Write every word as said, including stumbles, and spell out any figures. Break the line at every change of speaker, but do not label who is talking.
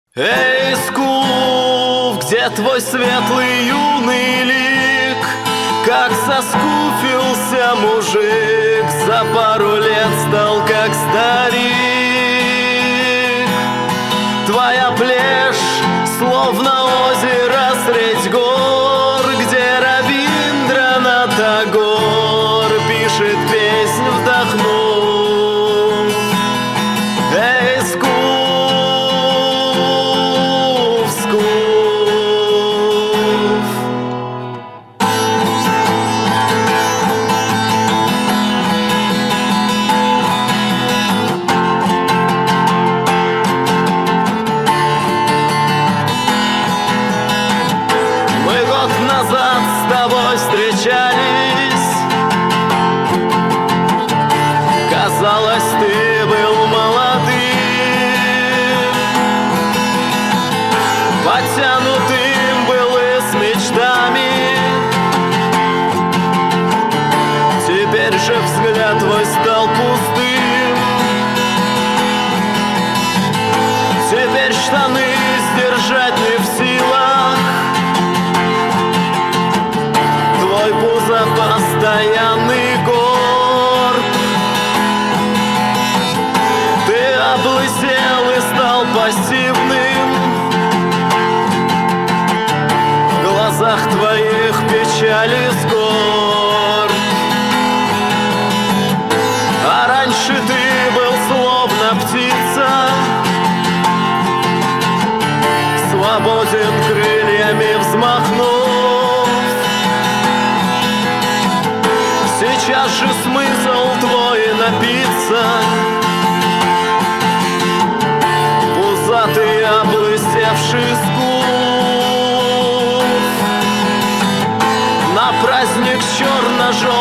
Эй, скуф, где твой светлый юный лик? Как соскуфился мужик, за пару лет стал как старик. Твоя плешь, словно озеро средь гор, где Равиндрана Тагор пишет песнь, вдохнув. Эй, скуф, скуф. Мы год назад с тобой встречались. Казалось, ты был молодым, подтянутым был и с мечтами. Теперь же взгляд твой стал пустым. Теперь штаны сдержать не в силах. Твой пузо постоянный горб. Ты облысел и стал пассивным. В глазах твоих печаль и скорбь. А раньше ты был словно птица, свободен крыльями взмахнув. Сейчас же смысл твой напиться. Пузатый облысевший скуф. На праздник черно-желтый